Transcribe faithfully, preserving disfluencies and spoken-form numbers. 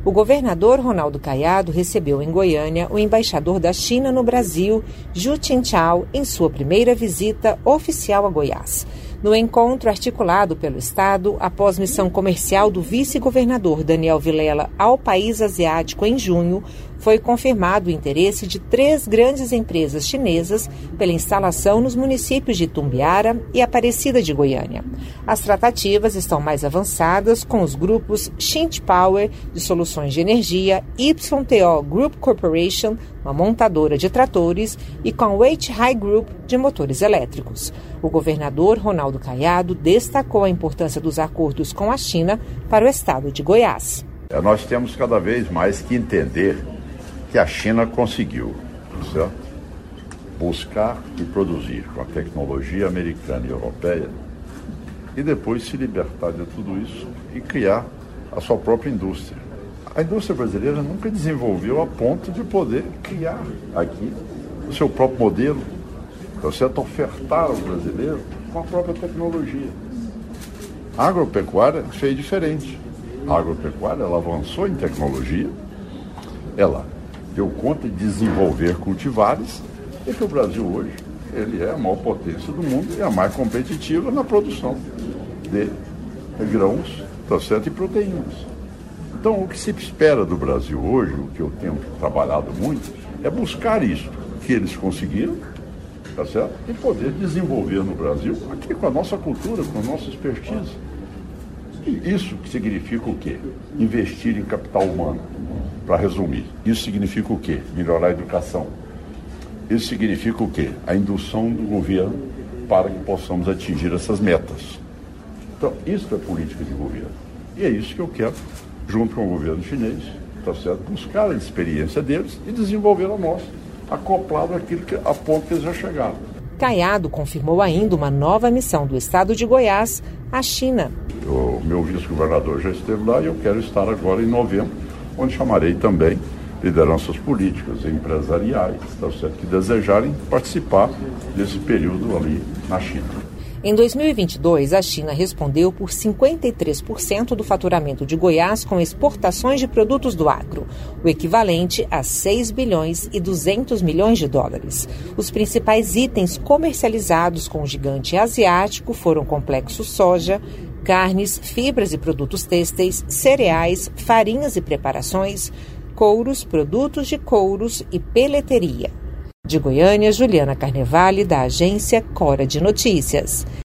O governador Ronaldo Caiado recebeu em Goiânia o embaixador da China no Brasil, Zhu Qingchao, em sua primeira visita oficial a Goiás. No encontro articulado pelo Estado, após missão comercial do vice-governador Daniel Vilela ao país asiático em junho, foi confirmado o interesse de três grandes empresas chinesas pela instalação nos municípios de Itumbiara e Aparecida de Goiânia. As tratativas estão mais avançadas com os grupos Xint Power, de soluções de energia, Y T O Group Corporation, uma montadora de tratores, e com a Weichai Group, de motores elétricos. O governador Ronaldo Caiado destacou a importância dos acordos com a China para o estado de Goiás. Nós temos cada vez mais que entender que a China conseguiu, certo? Buscar e produzir com a tecnologia americana e europeia e depois se libertar de tudo isso e criar a sua própria indústria. A indústria brasileira nunca desenvolveu a ponto de poder criar aqui o seu próprio modelo, certo? Ofertar ao brasileiro com a própria tecnologia. A agropecuária fez diferente. A agropecuária ela avançou em tecnologia, ela deu conta de desenvolver cultivares e que o Brasil hoje ele é a maior potência do mundo e a mais competitiva na produção de grãos, tá certo, e proteínas. Então, o que se espera do Brasil hoje, o que eu tenho trabalhado muito, é buscar isso que eles conseguiram, tá certo, e poder desenvolver no Brasil aqui com a nossa cultura, com a nossa expertise. E isso que significa o quê? Investir em capital humano. Para resumir, isso significa o quê? Melhorar a educação. Isso significa o quê? A indução do governo para que possamos atingir essas metas. Então, isso é política de governo. E é isso que eu quero, junto com o governo chinês, tá certo? Buscar a experiência deles e desenvolver a nossa, acoplado àquilo que, a ponto que eles já chegaram. Caiado confirmou ainda uma nova missão do estado de Goiás à China. O meu vice-governador já esteve lá e eu quero estar agora em novembro, onde chamarei também lideranças políticas e empresariais, tá certo, que desejarem participar desse período ali na China. Em dois mil e vinte e dois, a China respondeu por cinquenta e três por cento do faturamento de Goiás com exportações de produtos do agro, o equivalente a seis bilhões e duzentos milhões de dólares. Os principais itens comercializados com o gigante asiático foram complexo soja, carnes, fibras e produtos têxteis, cereais, farinhas e preparações, couros, produtos de couros e peleteria. De Goiânia, Juliana Carnevale, da agência Cora de Notícias.